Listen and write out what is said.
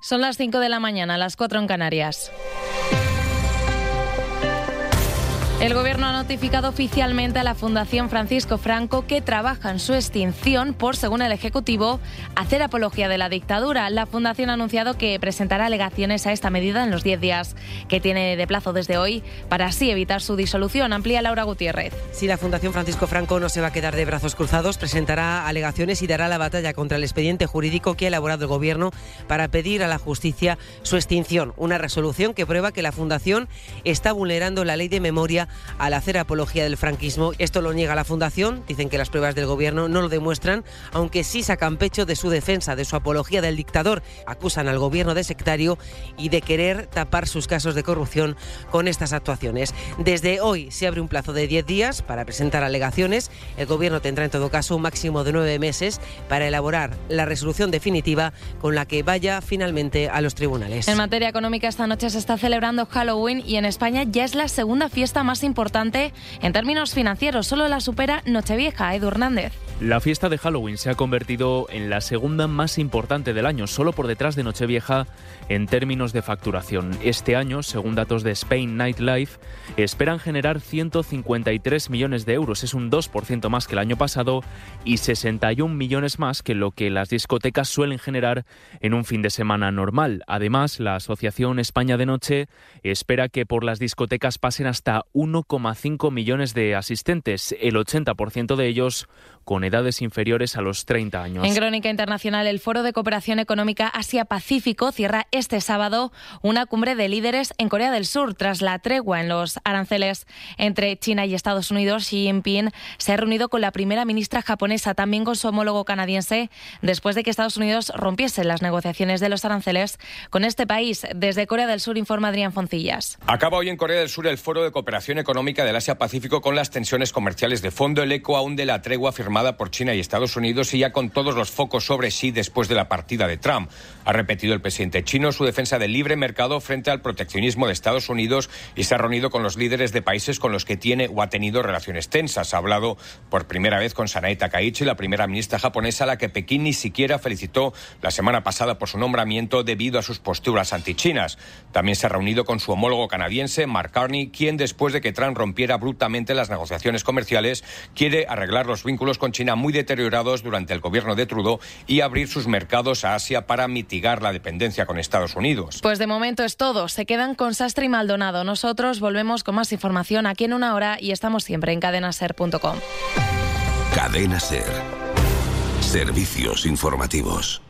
Son las 5 de la mañana, las 4 en Canarias. El Gobierno ha notificado oficialmente a la Fundación Francisco Franco que trabaja en su extinción por, según el Ejecutivo, hacer apología de la dictadura. La Fundación ha anunciado que presentará alegaciones a esta medida en los 10 días que tiene de plazo desde hoy para así evitar su disolución. Amplía Laura Gutiérrez. Si la Fundación Francisco Franco no se va a quedar de brazos cruzados, presentará alegaciones y dará la batalla contra el expediente jurídico que ha elaborado el Gobierno para pedir a la justicia su extinción. Una resolución que prueba que la Fundación está vulnerando la ley de memoria al hacer apología del franquismo. Esto lo niega la Fundación, dicen que las pruebas del Gobierno no lo demuestran, aunque sí sacan pecho de su defensa, de su apología del dictador. Acusan al Gobierno de sectario y de querer tapar sus casos de corrupción con estas actuaciones. Desde hoy se abre un plazo de 10 días para presentar alegaciones. El Gobierno tendrá en todo caso un máximo de 9 meses para elaborar la resolución definitiva con la que vaya finalmente a los tribunales. En materia económica, esta noche se está celebrando Halloween y en España ya es la segunda fiesta más importante en términos financieros. Solo la supera Nochevieja. Edu Hernández. La fiesta de Halloween se ha convertido en la segunda más importante del año, solo por detrás de Nochevieja en términos de facturación. Este año, según datos de Spain Nightlife, esperan generar 153 millones de euros. Es un 2% más que el año pasado y 61 millones más que lo que las discotecas suelen generar en un fin de semana normal. Además, la Asociación España de Noche espera que por las discotecas pasen hasta 1,5 millones de asistentes, el 80% de ellos con edades inferiores a los 30 años. En Crónica Internacional, el Foro de Cooperación Económica Asia-Pacífico cierra este sábado una cumbre de líderes en Corea del Sur. Tras la tregua en los aranceles entre China y Estados Unidos, Xi Jinping se ha reunido con la primera ministra japonesa, también con su homólogo canadiense, después de que Estados Unidos rompiese las negociaciones de los aranceles con este país. Desde Corea del Sur informa Adrián Foncillas. Acaba hoy en Corea del Sur el Foro de Cooperación Económica del Asia-Pacífico con las tensiones comerciales de fondo, el eco aún de la tregua firmada por China y Estados Unidos y ya con todos los focos sobre Xi después de la partida de Trump. Ha repetido el presidente chino su defensa del libre mercado frente al proteccionismo de Estados Unidos y se ha reunido con los líderes de países con los que tiene o ha tenido relaciones tensas. Ha hablado por primera vez con Sanae Takaichi, la primera ministra japonesa, a la que Pekín ni siquiera felicitó la semana pasada por su nombramiento debido a sus posturas antichinas. También se ha reunido con su homólogo canadiense, Mark Carney, quien después de que Trump rompiera brutalmente las negociaciones comerciales, quiere arreglar los vínculos con China muy deteriorados durante el gobierno de Trudeau y abrir sus mercados a Asia para mitigar la dependencia con Estados Unidos. Pues de momento es todo. Se quedan con Sastre y Maldonado. Nosotros volvemos con más información aquí en una hora y estamos siempre en cadenaser.com. Cadena Ser. Servicios informativos.